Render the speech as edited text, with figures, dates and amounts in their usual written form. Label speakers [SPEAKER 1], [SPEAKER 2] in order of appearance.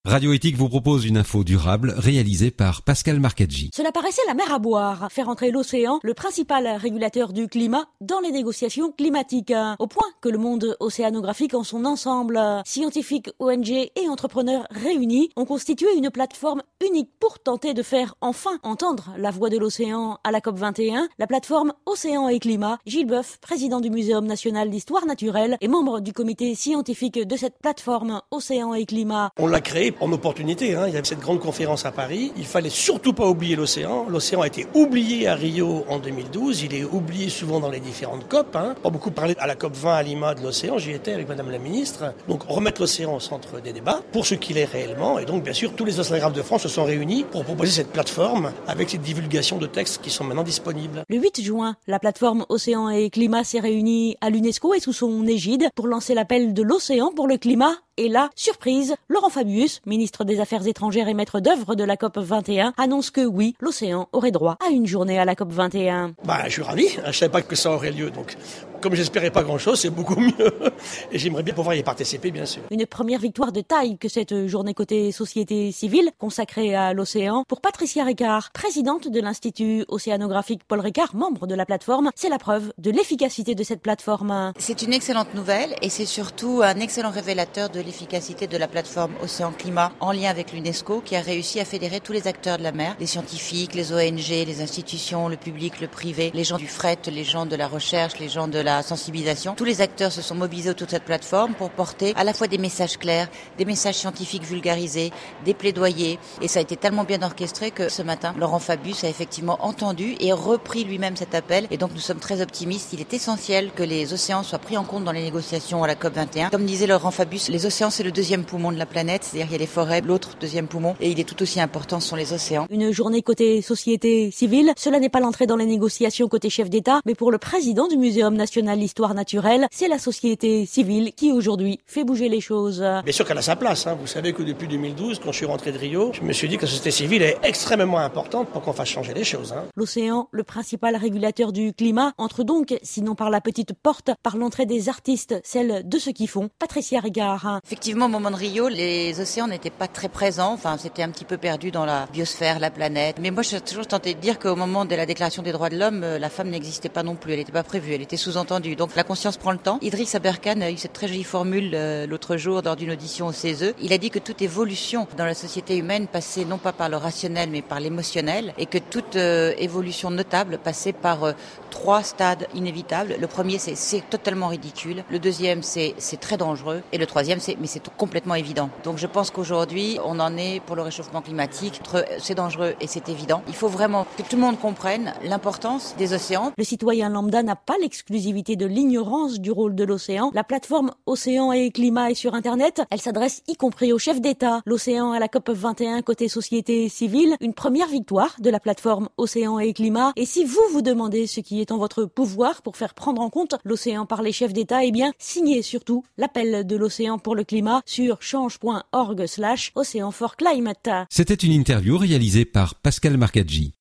[SPEAKER 1] Radio Éthique vous propose une info durable réalisée par Pascal Marcaggi.
[SPEAKER 2] Cela paraissait la mer à boire, faire entrer l'océan, le principal régulateur du climat, dans les négociations climatiques, au point que le monde océanographique en son ensemble, scientifiques, ONG et entrepreneurs réunis, ont constitué une plateforme unique pour tenter de faire enfin entendre la voix de l'océan à la COP21, la plateforme Océan et Climat. Gilles Boeuf, président du Muséum national d'histoire naturelle et membre du comité scientifique de cette plateforme Océan et Climat.
[SPEAKER 3] On l'a créé en opportunité, Il y avait cette grande conférence à Paris. Il fallait surtout pas oublier l'océan. L'océan a été oublié à Rio en 2012. Il est oublié souvent dans les différentes COP. Pas beaucoup parlé à la COP 20 à Lima de l'océan. J'y étais avec Madame la Ministre. Donc remettre l'océan au centre des débats pour ce qu'il est réellement. Et donc bien sûr, tous les océanographes de France se sont réunis pour proposer cette plateforme avec cette divulgation de textes qui sont maintenant disponibles.
[SPEAKER 2] Le 8 juin, la plateforme Océan et Climat s'est réunie à l'UNESCO et sous son égide pour lancer l'appel de l'océan pour le climat. Et là, surprise, Laurent Fabius, ministre des Affaires étrangères et maître d'œuvre de la COP 21, annonce que oui, l'océan aurait droit à une journée à la COP 21.
[SPEAKER 3] Je suis ravi. Je savais pas que ça aurait lieu. Donc, comme j'espérais pas grand-chose, c'est beaucoup mieux. Et j'aimerais bien pouvoir y participer, bien sûr.
[SPEAKER 2] Une première victoire de taille que cette journée côté société civile, consacrée à l'océan. Pour Patricia Ricard, présidente de l'Institut océanographique Paul Ricard, membre de la plateforme, c'est la preuve de l'efficacité de cette plateforme.
[SPEAKER 4] C'est une excellente nouvelle et c'est surtout un excellent révélateur de l'efficacité de la plateforme Océan Climat en lien avec l'UNESCO qui a réussi à fédérer tous les acteurs de la mer, les scientifiques, les ONG, les institutions, le public, le privé, les gens du fret, les gens de la recherche, les gens de la sensibilisation. Tous les acteurs se sont mobilisés autour de cette plateforme pour porter à la fois des messages clairs, des messages scientifiques vulgarisés, des plaidoyers et ça a été tellement bien orchestré que ce matin, Laurent Fabius a effectivement entendu et repris lui-même cet appel et donc nous sommes très optimistes. Il est essentiel que les océans soient pris en compte dans les négociations à la COP21. Comme disait Laurent Fabius, les océans c'est le deuxième poumon de la planète, c'est-à-dire il y a les forêts, l'autre deuxième poumon et il est tout aussi important ce sont les océans.
[SPEAKER 2] Une journée côté société civile, cela n'est pas l'entrée dans les négociations côté chef d'État, mais pour le président du Muséum national d'histoire naturelle, c'est la société civile qui aujourd'hui fait bouger les choses.
[SPEAKER 3] Bien sûr qu'elle a sa place. Vous savez que depuis 2012, quand je suis rentré de Rio, je me suis dit que la société civile est extrêmement importante pour qu'on fasse changer les choses.
[SPEAKER 2] L'océan, le principal régulateur du climat, entre donc, sinon par la petite porte, par l'entrée des artistes, celle de ceux qui font. Patricia Ricard.
[SPEAKER 4] Effectivement, au moment de Rio, les océans n'étaient pas très présents. C'était un petit peu perdu dans la biosphère, la planète. Mais moi, je suis toujours tentée de dire qu'au moment de la Déclaration des droits de l'homme, la femme n'existait pas non plus. Elle n'était pas prévue, elle était sous-entendue. Donc la conscience prend le temps. Idriss Aberkan a eu cette très jolie formule l'autre jour lors d'une audition au CESE. Il a dit que toute évolution dans la société humaine passait non pas par le rationnel, mais par l'émotionnel. Et que toute évolution notable passait par 3 stades inévitables. Le premier, c'est totalement ridicule. Le deuxième, c'est très dangereux. Et le troisième, c'est complètement évident. Donc je pense qu'aujourd'hui, on en est pour le réchauffement climatique. Entre c'est dangereux et c'est évident. Il faut vraiment que tout le monde comprenne l'importance des océans.
[SPEAKER 2] Le citoyen lambda n'a pas l'exclusivité de l'ignorance du rôle de l'océan. La plateforme Océan et Climat est sur Internet. Elle s'adresse y compris aux chefs d'État. L'océan à la COP 21 côté société civile. Une première victoire de la plateforme Océan et Climat. Et si vous vous demandez ce qui est en votre pouvoir pour faire prendre en compte l'océan par les chefs d'État, signez surtout l'appel de l'océan pour le climat sur change.org/Ocean for Climate.
[SPEAKER 1] C'était une interview réalisée par Pascal Marcaggi.